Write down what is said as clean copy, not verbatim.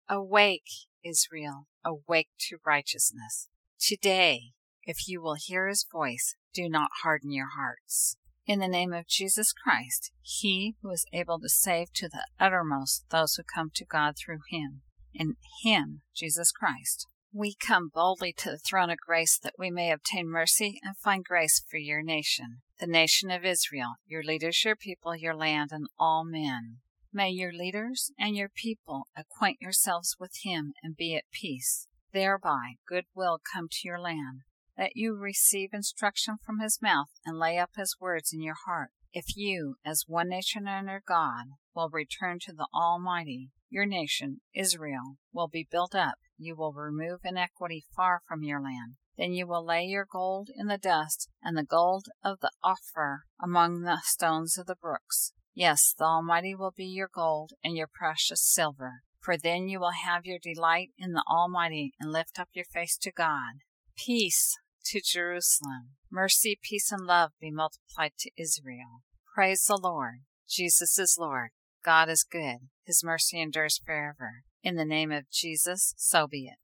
Awake, Israel, awake to righteousness. Today, if you will hear his voice, do not harden your hearts. In the name of Jesus Christ, he who is able to save to the uttermost those who come to God through him, in him, Jesus Christ, we come boldly to the throne of grace that we may obtain mercy and find grace for your nation, the nation of Israel, your leaders, your people, your land, and all men. May your leaders and your people acquaint yourselves with him and be at peace. Thereby good will come to your land, that you receive instruction from his mouth and lay up his words in your heart. If you, as one nation under God, will return to the Almighty, your nation, Israel, will be built up. You will remove iniquity far from your land. Then you will lay your gold in the dust, and the gold of the Ophir among the stones of the brooks. Yes, the Almighty will be your gold and your precious silver. For then you will have your delight in the Almighty and lift up your face to God. Peace to Jerusalem. Mercy, peace, and love be multiplied to Israel. Praise the Lord. Jesus is Lord. God is good. His mercy endures forever. In the name of Jesus, so be it.